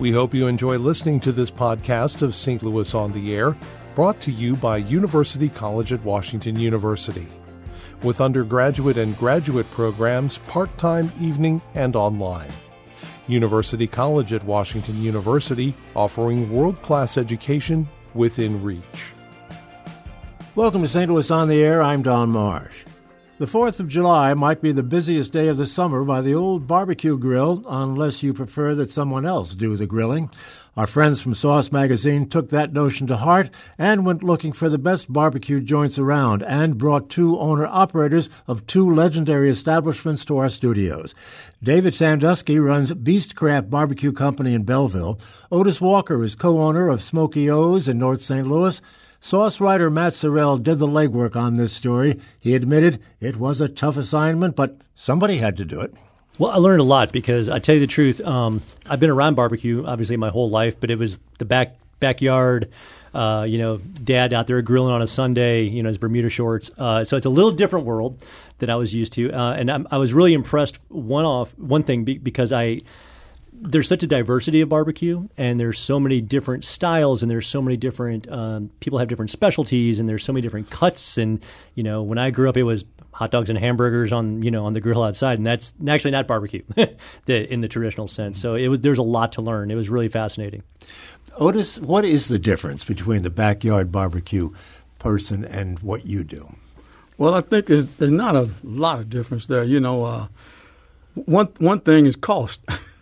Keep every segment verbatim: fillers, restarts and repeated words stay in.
We hope you enjoy listening to this podcast of Saint Louis on the Air, brought to you by University College at Washington University, with undergraduate and graduate programs part-time, evening, and online. University College at Washington University, offering world-class education within reach. Welcome to Saint Louis on the Air. I'm Don Marsh. The fourth of July might be the busiest day of the summer by the old barbecue grill, unless you prefer that someone else do the grilling. Our friends from Sauce Magazine took that notion to heart and went looking for the best barbecue joints around and brought two owner-operators of two legendary establishments to our studios. David Sandusky runs Beastcraft Barbecue Company in Belleville. Otis Walker is co-owner of Smokey O's in North Saint Louis. Sauce writer Matt Sorrell did the legwork on this story. He admitted it was a tough assignment, but somebody had to do it. Well, I learned a lot because I tell you the truth, um, I've been around barbecue obviously my whole life, but it was the back backyard, uh, you know, dad out there grilling on a Sunday, you know, his Bermuda shorts. Uh, so it's a little different world than I was used to, uh, and I'm, I was really impressed. One off one thing be, because I. There's such a diversity of barbecue, and there's so many different styles, and there's so many different um, people have different specialties, and there's so many different cuts. And you know, when I grew up, it was hot dogs and hamburgers on you know on the grill outside, and that's actually not barbecue the, in the traditional sense. So it was there's a lot to learn. It was really fascinating. Otis, what is the difference between the backyard barbecue person and what you do? Well, I think there's, there's not a lot of difference there. You know, uh, one one thing is cost.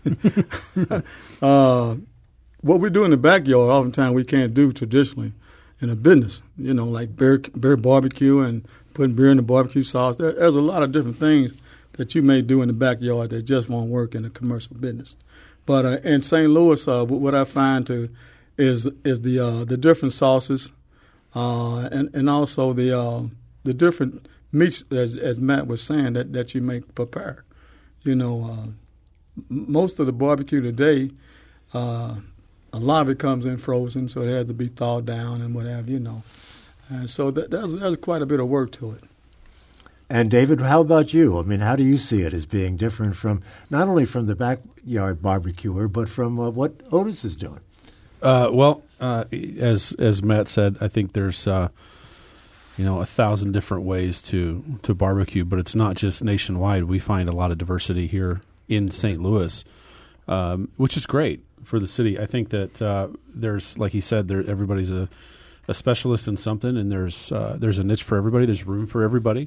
uh, what we do in the backyard, oftentimes we can't do traditionally in a business. You know, like beer, beer barbecue and putting beer in the barbecue sauce. There, there's a lot of different things that you may do in the backyard that just won't work in a commercial business. But uh, in Saint Louis, uh, what I find to is is the uh, the different sauces uh, and and also the uh, the different meats, as as Matt was saying, that, that you may prepare. You know. Uh, Most of the barbecue today, uh, a lot of it comes in frozen, so it has to be thawed down and what have you, know. And so that, there's, there's quite a bit of work to it. And David, how about you? I mean, how do you see it as being different from not only from the backyard barbecuer, but from uh, what Otis is doing? Uh, well, uh, as as Matt said, I think there's uh, you know a thousand different ways to to barbecue, but it's not just nationwide. We find a lot of diversity here in Saint Louis, um, which is great for the city. I think that uh, there's, like he said, there everybody's a, a specialist in something, and there's uh, there's a niche for everybody. There's room for everybody.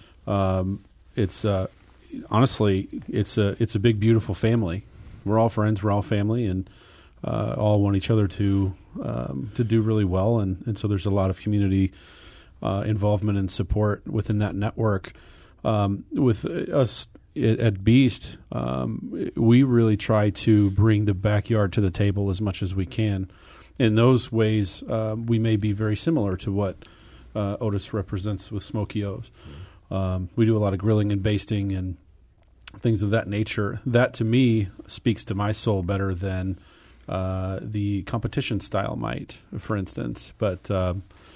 Um, it's uh, honestly, it's a it's a big, beautiful family. We're all friends. We're all family, and uh, all want each other to um, to do really well. And, and so there's a lot of community uh, involvement and support within that network. Um, with us. At Beast, um, we really try to bring the backyard to the table as much as we can. In those ways, uh, we may be very similar to what uh, Otis represents with Smokey O's. Um, we do a lot of grilling and basting and things of that nature. That, to me, speaks to my soul better than uh, the competition style might, for instance. But uh,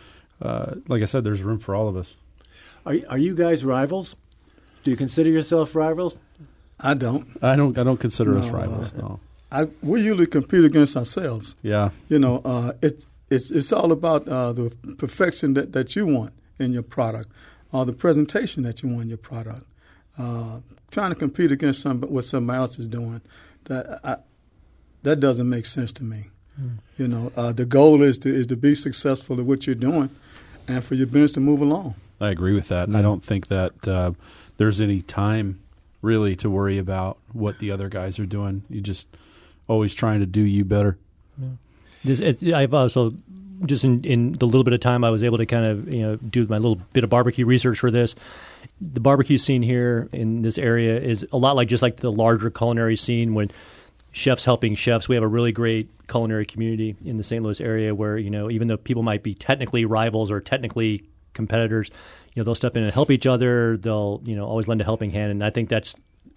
uh, like I said, there's room for all of us. Are, are you guys rivals? Do you consider yourself rivals? I don't. I don't. I don't consider no, us rivals. Uh, no. I, we usually compete against ourselves. Yeah. You know, uh, it's it's it's all about uh, the perfection that, that you want in your product, or the presentation that you want in your product. Uh, trying to compete against some what somebody else is doing, that I, that doesn't make sense to me. Mm. You know, uh, the goal is to is to be successful at what you're doing, and for your business to move along. I agree with that. Mm-hmm. I don't think that uh, there's any time really to worry about what the other guys are doing. You just always trying to do you better. Yeah. This, it, I've also just in, in the little bit of time I was able to kind of you know do my little bit of barbecue research for this. The barbecue scene here in this area is a lot like just like the larger culinary scene when chefs helping chefs. We have a really great culinary community in the Saint Louis area where you know even though people might be technically rivals or technically competitors, you know, they'll step in and help each other. They'll, you know, always lend a helping hand, and I think that's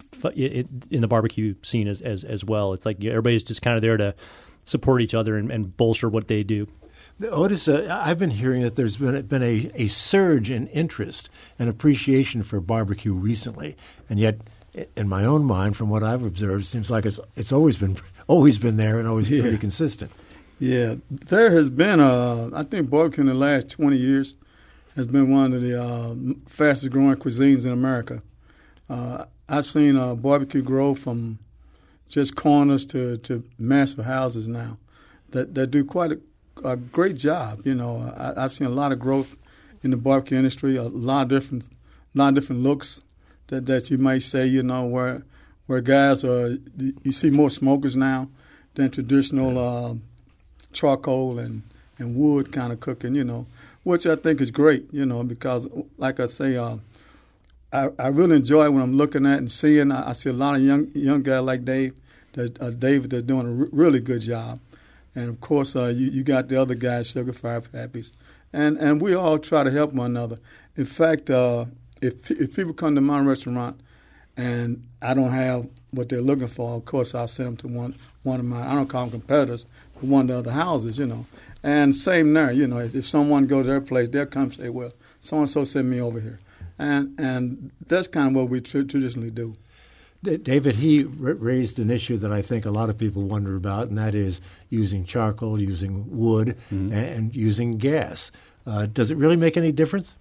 it, in the barbecue scene as as, as well. It's like everybody's just kind of there to support each other and, and bolster what they do. Otis, uh, I've been hearing that there's been, been a, a surge in interest and appreciation for barbecue recently, and yet, in my own mind, from what I've observed, it seems like it's it's always been always been there and always Yeah. pretty consistent. Yeah, there has been a, I think barbecue in the last twenty years has been one of the uh, fastest growing cuisines in America. Uh, I've seen uh, barbecue grow from just corners to, to massive houses now that, that do quite a, a great job. You know, I, I've seen a lot of growth in the barbecue industry, a lot of different, lot of different looks that, that you might say, you know, where where guys are, you see more smokers now than traditional uh, charcoal and, and wood kind of cooking, you know, which I think is great, you know, because like I say, uh, I, I really enjoy when I'm looking at and seeing. I, I see a lot of young young guys like Dave, that, uh, David, that's doing a re- really good job. And, of course, uh, you, you got the other guys, Sugar Fire Pappies. And and we all try to help one another. In fact, uh, if if people come to my restaurant and I don't have what they're looking for, of course, I'll send them to one, one of my, I don't call them competitors, but one of the other houses, you know. And same there, you know, if, if someone goes to their place, they'll come and say, well, so-and-so sent me over here. And and that's kind of what we tr- traditionally do. D- David, he r- raised an issue that I think a lot of people wonder about, and that is using charcoal, using wood, Mm-hmm. and, and using gas. Uh, does it really make any difference?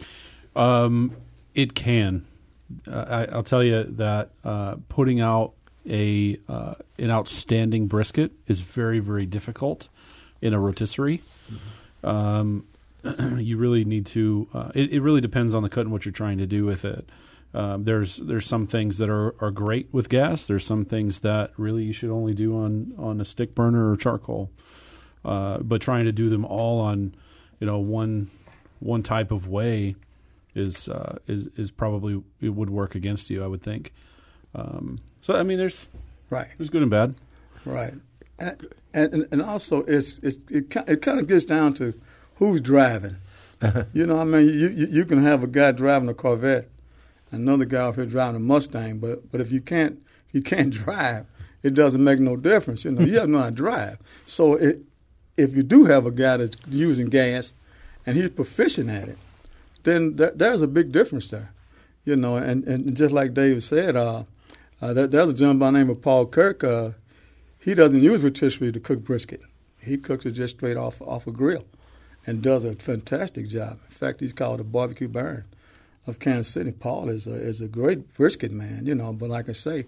Um, it can. Uh, I, I'll tell you that uh, putting out a uh, an outstanding brisket is very, very difficult in a rotisserie. Mm-hmm. Um, you really need to. Uh, it, it really depends on the cut and what you're trying to do with it. Um, there's there's some things that are, are great with gas. There's some things that really you should only do on, on a stick burner or charcoal. Uh, but trying to do them all on, you know, one one type of way is uh, is is probably it would work against you, I would think. Um, so I mean, there's Right. there's good and bad. Right. And and, and also, it's, it's it, ki- it kind of gets down to who's driving. You know, I mean, you, you you can have a guy driving a Corvette, another guy out here driving a Mustang, but but if you can't if you can't drive, it doesn't make no difference. You know, you have to know how to drive. So it, if you do have a guy that's using gas, and he's proficient at it, then th- there's a big difference there. You know, and, and just like David said, uh, uh, there, there's a gentleman by the name of Paul Kirk. Uh, he doesn't use rotisserie to cook brisket. He cooks it just straight off off a grill, and does a fantastic job. In fact, he's called the Barbecue Baron of Kansas City. Paul is a is a great brisket man, you know. But like I say,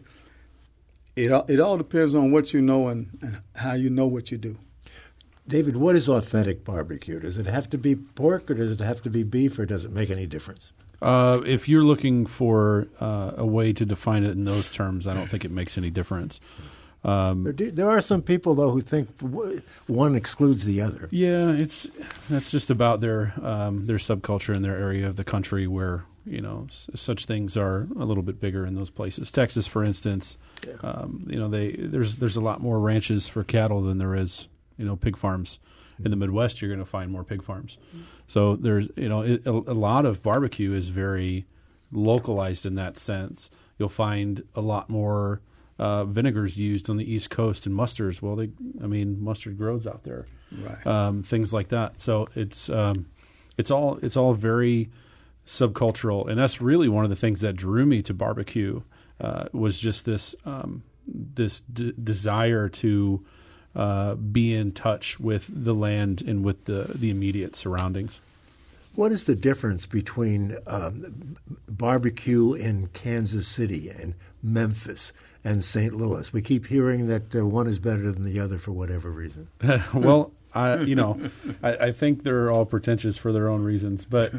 it all, it all depends on what you know and, and how you know what you do. David, what is authentic barbecue? Does it have to be pork, or does it have to be beef, or does it make any difference? Uh, if you're looking for uh, a way to define it in those terms, I don't think it makes any difference. Um, There, do, there are some people, though, who think w- one excludes the other. Yeah, it's that's just about their um, their subculture in their area of the country where you know s- such things are a little bit bigger in those places. Texas, for instance, Yeah. um, you know they there's there's a lot more ranches for cattle than there is you know pig farms. In the Midwest, you're going to find more pig farms. So there's you know it, a, a lot of barbecue is very localized in that sense. You'll find a lot more. Uh, vinegars used on the East Coast and mustards. Well, they, I mean, mustard grows out there, Right. um, things like that. So it's um, it's all it's all very subcultural, and that's really one of the things that drew me to barbecue uh, was just this um, this d- desire to uh, be in touch with the land and with the the immediate surroundings. What is the difference between um, barbecue in Kansas City and Memphis and Saint Louis? We keep hearing that uh, one is better than the other for whatever reason. Well, I you know, I, I think they're all pretentious for their own reasons, but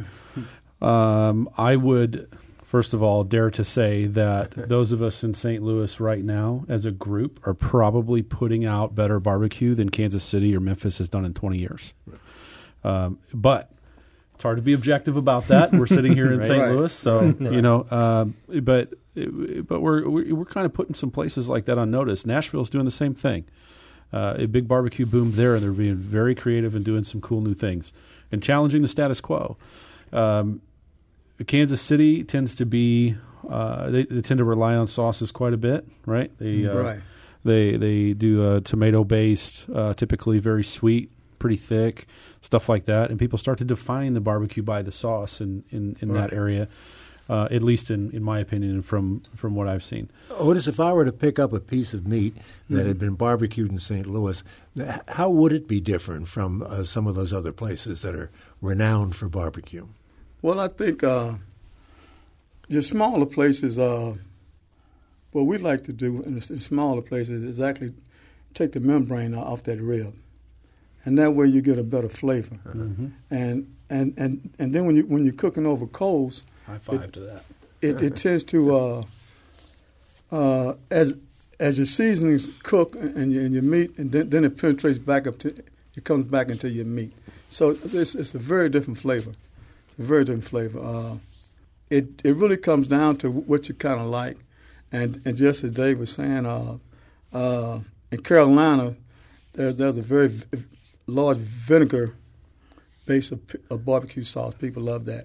um, I would first of all dare to say that those of us in Saint Louis right now, as a group, are probably putting out better barbecue than Kansas City or Memphis has done in twenty years. Um, but it's hard to be objective about that. We're sitting here in Right. Saint Right. Louis, so you know. Um, but but we're we're we're kind of putting some places like that on notice. Nashville's doing the same thing. Uh, a big barbecue boom there, and they're being very creative and doing some cool new things and challenging the status quo. Um, Kansas City tends to be uh, they, they tend to rely on sauces quite a bit, right? They uh, Right. they they do uh, tomato based, uh, typically very sweet, pretty thick, stuff like that. And people start to define the barbecue by the sauce in in, in that Right. area. uh, at least in, in my opinion and from, from what I've seen. Otis, if I were to pick up a piece of meat that mm-hmm. had been barbecued in Saint Louis, how would it be different from uh, some of those other places that are renowned for barbecue? Well, I think uh, your smaller places, uh, what we like to do in the smaller places is actually take the membrane off that rib, and that way you get a better flavor. Mm-hmm. And and and and then when you when you're cooking over coals, high five it, to that. It, it tends to uh, uh, as as your seasonings cook and your, and your meat, and then, then it penetrates back up to it comes back into your meat. So it's it's a very different flavor. It's a very different flavor. Uh, it it really comes down to what you kind of like, and and just as Dave was saying, uh, uh, in Carolina, there's there's a very v- large vinegar base of, of barbecue sauce. People love that.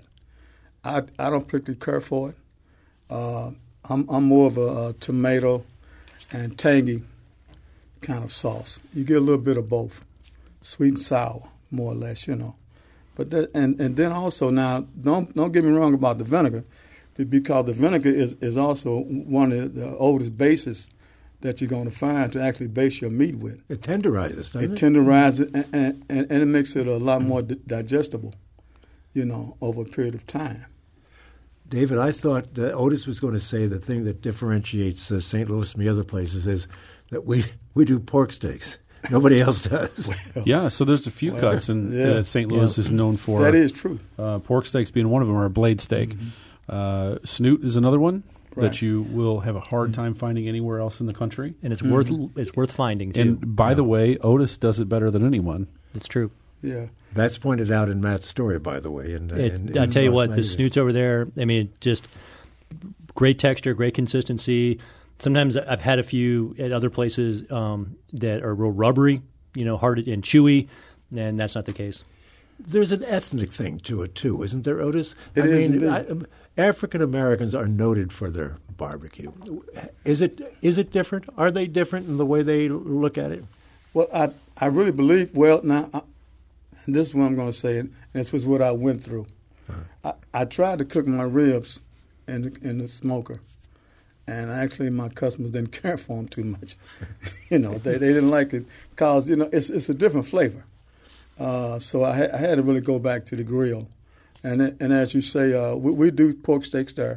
I I don't particularly care for it. Uh, I'm I'm more of a, a tomato and tangy kind of sauce. You get a little bit of both, sweet and sour, more or less, you know. But that, and and then also now, don't don't get me wrong about the vinegar, because the vinegar is, is also one of the oldest bases that you're going to find to actually base your meat with. It tenderizes, doesn't it? It tenderizes, and, and, and, and it makes it a lot more di- digestible, you know, over a period of time. David, I thought that Otis was going to say the thing that differentiates uh, Saint Louis from the other places is that we, we do pork steaks. Nobody else does. Well, yeah, so there's a few well, cuts, and yeah, uh, Saint Louis yeah. is known for. That is true. Uh, pork steaks being one of them, or a blade steak. Mm-hmm. Uh, snoot is another one. Right. That you will have a hard time finding anywhere else in the country, and it's mm-hmm. worth it's worth finding too. And by yeah. the way, Otis does it better than anyone. It's true. Yeah, that's pointed out in Matt's story, by the way. And I tell you what, magazine. The snoots over there. I mean, just great texture, great consistency. Sometimes I've had a few at other places um, that are real rubbery, you know, hard and chewy, and that's not the case. There's an ethnic thing to it too, isn't there, Otis? It I is mean, I, African Americans are noted for their barbecue. Is it is it different? Are they different in the way they look at it? Well, I I really believe. Well, now, I, and this is what I'm going to say, and this was what I went through. Uh-huh. I, I tried to cook my ribs in the, in the smoker, and actually my customers didn't care for them too much. you know, they they didn't like it because you know it's it's a different flavor. Uh, so I, ha- I had to really go back to the grill. And and as you say, uh, we, we do pork steaks there,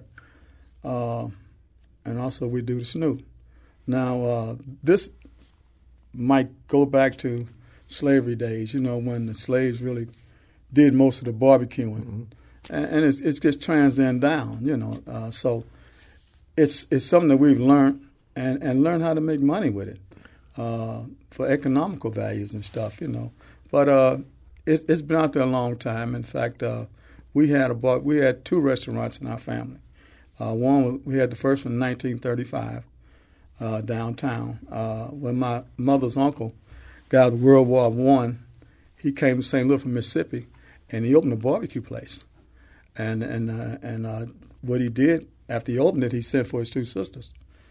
uh, and also we do the snoot. Now uh, this might go back to slavery days, you know, when the slaves really did most of the barbecuing, mm-hmm. and, and it's it's just transcend down, you know. Uh, so it's it's something that we've learned and, and learned how to make money with it uh, for economical values and stuff, you know. But uh, it, it's been out there a long time. In fact. Uh, We had about we had two restaurants in our family. Uh, one we had the first one in nineteen thirty-five uh, downtown. Uh, when my mother's uncle got out of World War One, he came to Saint Louis from Mississippi, and he opened a barbecue place. And and uh, and uh, what he did after he opened it, he sent for his two sisters,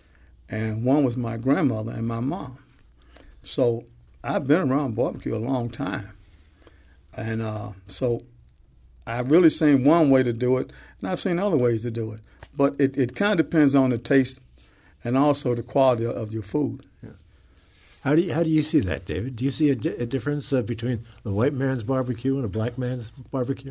and one was my grandmother and my mom. So I've been around barbecue a long time, and uh, so. I've really seen one way to do it, and I've seen other ways to do it. But it, it kind of depends on the taste and also the quality of your food. Yeah. How do you, how do you see that, David? Do you see a, di- a difference uh, between the white man's barbecue and a black man's barbecue?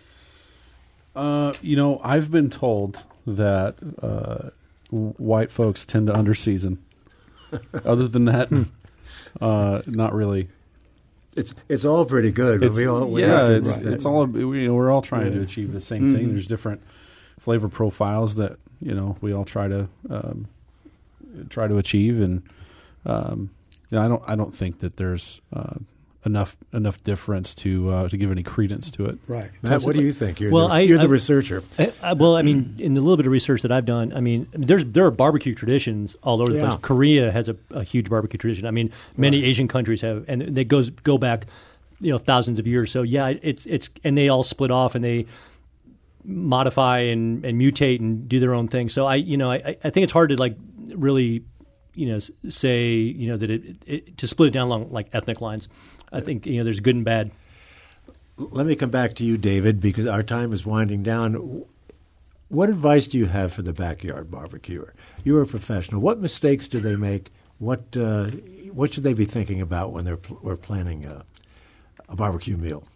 Uh, you know, I've been told that uh, white folks tend to underseason. Other than that, uh, not really. It's it's all pretty good. But we all we yeah, it's, right. it's all you know. We're all trying yeah. to achieve the same mm-hmm. thing. There's different flavor profiles that you know we all try to um, try to achieve, and um, you know, I don't I don't think that there's uh, enough enough difference to uh, to give any credence to it. Right, Matt. What do you think? You're well, the, I, you're the I, researcher. I, I, well, I mean, in the little bit of research that I've done, I mean, there's there are barbecue traditions all over the yeah. place. Korea has a, a huge barbecue tradition. I mean, many right. Asian countries have, and they goes go back, you know, thousands of years. So yeah, it's it's and they all split off and they modify and, and mutate and do their own thing. So I, you know, I, I think it's hard to like really, you know, say you know that it, it to split it down along like ethnic lines. I think you know there's good and bad. Let me come back to you, David, because our time is winding down. What advice do you have for the backyard barbecuer? You're a professional. What mistakes do they make? What uh, what should they be thinking about when they're pl- we're planning a, a barbecue meal?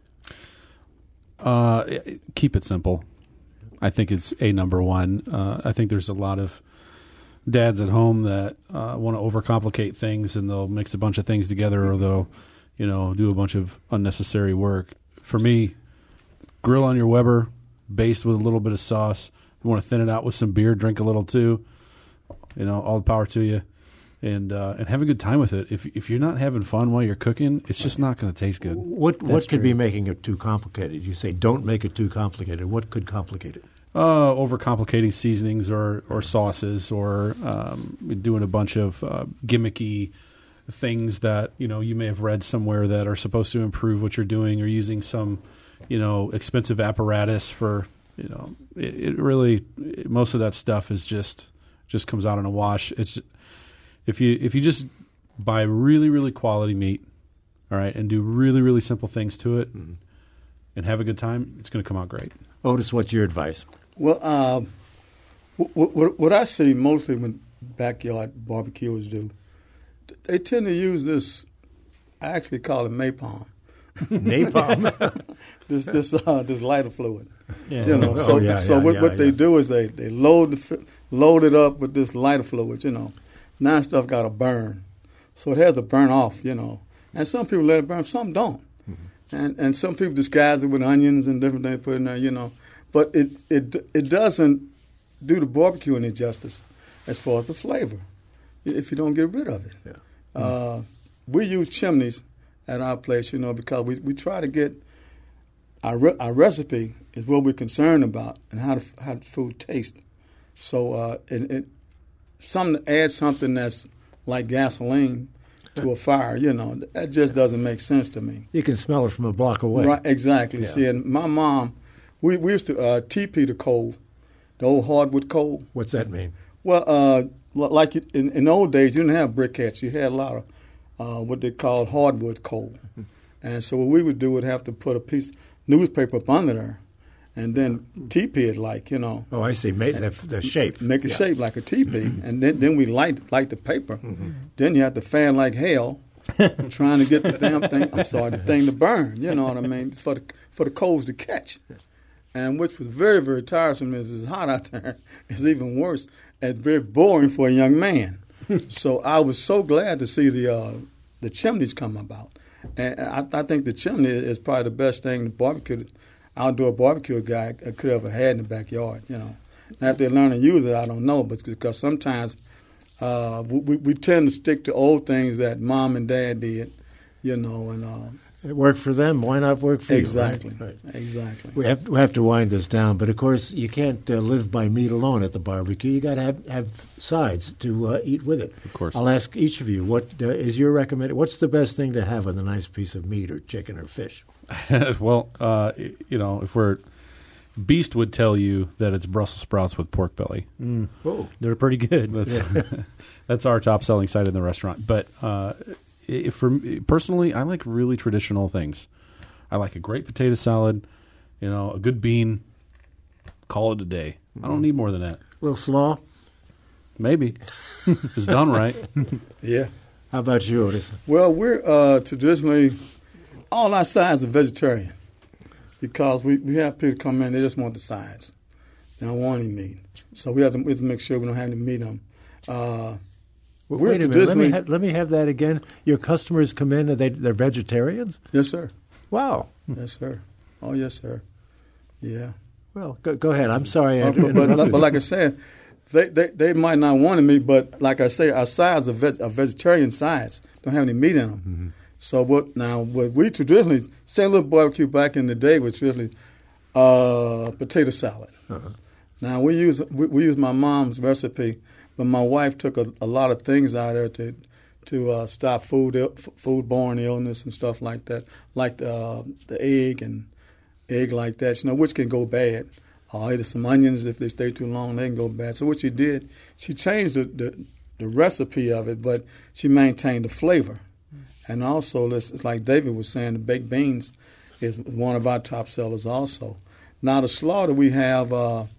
Uh, keep it simple. I think it's a number one. Uh, I think there's a lot of dads at home that uh, want to overcomplicate things, and they'll mix a bunch of things together, or they'll, you know, do a bunch of unnecessary work. For me, grill on your Weber, based with a little bit of sauce. You want to thin it out with some beer, drink a little too. You know, all the power to you, and uh, and have a good time with it. If if you're not having fun while you're cooking, it's just not going to taste good. What That's what could true. be making it too complicated? You say don't make it too complicated. What could complicate it? Uh, overcomplicating seasonings or, or sauces, or um, doing a bunch of uh, gimmicky things that, you know, you may have read somewhere that are supposed to improve what you're doing, or using some, you know, expensive apparatus for, you know, it, it really, it, most of that stuff is just just comes out in a wash. It's if you if you just buy really really quality meat, all right, and do really really simple things to it, mm-hmm. and have a good time, it's going to come out great. Otis, what's your advice? Well, uh, what, what, what I see mostly when backyard barbecuers do, they tend to use this, I actually call it napalm. Napalm? this this uh, this lighter fluid. Yeah. You know, Oh, so yeah, so yeah, what, yeah, what they yeah. do is they, they load the load it up with this lighter fluid, you know. Now stuff got to burn. So it has to burn off, you know. And some people let it burn, some don't. Mm-hmm. And and some people disguise it with onions and different things put in there, you know. But it, it it doesn't do the barbecue any justice as far as the flavor if you don't get rid of it. Yeah. Uh, mm-hmm. We use chimneys at our place, you know, because we we try to get our re- our recipe is what we're concerned about and how the, how the food tastes. So uh, it, it something to add something that's like gasoline to a fire, you know, that just doesn't make sense to me. You can smell it from a block away. Right, exactly. Yeah. See, and my mom, we, we used to uh, teepee the coal, the old hardwood coal. What's that mean? Well, uh, like in, in old days, you didn't have briquettes. You had a lot of uh, what they called hardwood coal. Mm-hmm. And so what we would do would have to put a piece of newspaper up under there and then teepee it like, you know. Oh, I see. Make the, the shape. Make it yeah. shape like a teepee. Mm-hmm. And then, then we light light the paper. Mm-hmm. Then you have to fan like hell trying to get the damn thing, I'm sorry, the thing to burn, you know what I mean, for the, for the coals to catch. And which was very, very tiresome. It's hot out there. It's even worse. It's very boring for a young man. So I was so glad to see the uh, the chimneys come about. And I, I think the chimney is probably the best thing the barbecue, outdoor barbecue guy could ever had in the backyard, you know. Now, if they learn to use it, I don't know, but because sometimes uh, we, we tend to stick to old things that mom and dad did, you know, and uh, it worked for them. Why not work for exactly, you? Right? Right. Exactly. We have, we have to wind this down, but of course you can't uh, live by meat alone at the barbecue. You got to have, have sides to uh, eat with it. Of course. I'll ask each of you, what uh, is your recommendation? What's the best thing to have with a nice piece of meat or chicken or fish? Well, uh, you know, if we're Beast would tell you that it's Brussels sprouts with pork belly. Mm. Oh, They're pretty good. That's that's our top selling side in the restaurant. But uh, if for me, personally, I like really traditional things. I like a great potato salad, you know, a good bean. Call it a day. Mm-hmm. I don't need more than that. a little slaw. Maybe it's done right. Yeah. How about you, Otis? Well, we're uh, traditionally all our sides are vegetarian because we, we have people come in, they just want the sides. They don't want any meat. So we have to, we have to make sure we don't have any meat on them. Uh, Well, we're wait a minute. Let me, traditionally- ha- let me have that again. Your customers come in and they, they're vegetarians? Yes, sir. Wow. Yes, sir. Oh, yes, sir. Yeah. Well, go, go ahead. I'm sorry. I Uh, but, but, interrupted. but like I said, they, they, they might not want meat, but like I say, our sides are, veg, are vegetarian sides. Don't have any meat in them. Mm-hmm. So what now? What we traditionally Saint Louis barbecue back in the day was really uh, potato salad. Uh-huh. Now we use we, we use my mom's recipe, but my wife took a, a lot of things out of there to to uh, stop food foodborne illness and stuff like that, like uh, the egg and egg like that, you know, which can go bad. Or either some onions, if they stay too long, they can go bad. So what she did, she changed the, the, the recipe of it, but she maintained the flavor. And also, it's like David was saying, the baked beans is one of our top sellers also. Now, the slaughter we have, uh,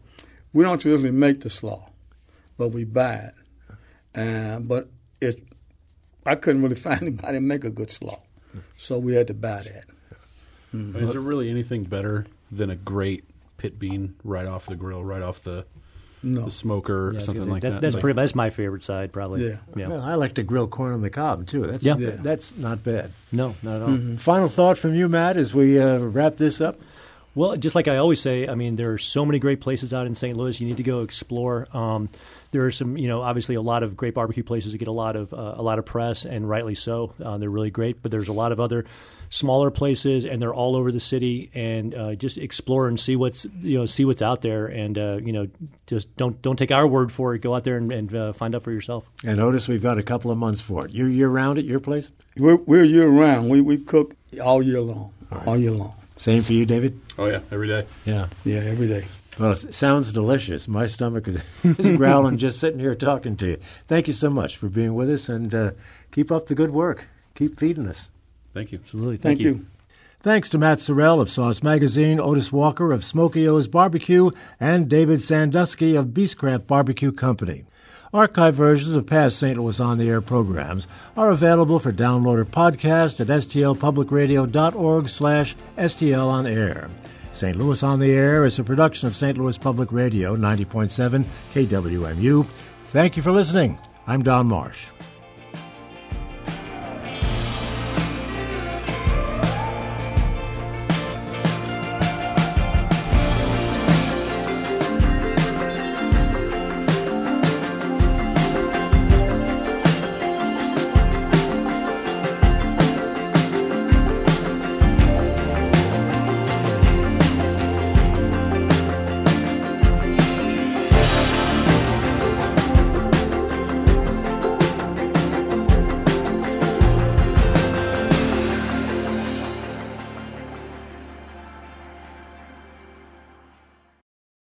we don't traditionally make the slaw, but we buy it. Uh, but it's, I couldn't really find anybody to make a good slaw, so we had to buy that. Mm-hmm. Is there really anything better than a great pit bean right off the grill, right off the, no. the smoker, yeah, or something that, like that's, that? That's like, pretty. That's my favorite side, probably. Yeah. yeah. Well, I like to grill corn on the cob too. That's yeah. yeah. that's not bad. No, not at all. Mm-hmm. Final thought from you, Matt, as we uh, wrap this up. Well, just like I always say, I mean, there are so many great places out in Saint Louis. You need to go explore. Um, there are some, you know, obviously a lot of great barbecue places that get a lot of uh, a lot of press, and rightly so. Uh, they're really great. But there's a lot of other smaller places, and they're all over the city. And uh, just explore and see what's you know see what's out there, and uh, you know just don't don't take our word for it. Go out there and, and uh, find out for yourself. And Otis, we've got a couple of months for it. You're year round at your place. We're, we're year round. We we cook all year long, all, right. all year long. Same for you, David? Oh, yeah, every day. Yeah. Yeah, every day. Well, it sounds delicious. My stomach is, is growling just sitting here talking to you. Thank you so much for being with us, and uh, keep up the good work. Keep feeding us. Thank you. Absolutely. Thank, Thank you. you. Thanks to Matt Sorrell of Sauce Magazine, Otis Walker of Smokey O's Barbecue, and David Sandusky of Beastcraft Barbecue Company. Archive versions of past Saint Louis On the Air programs are available for download or podcast at s t l public radio dot org slash s t l on air. Saint Louis On the Air is a production of Saint Louis Public Radio, ninety point seven K W M U. Thank you for listening. I'm Don Marsh.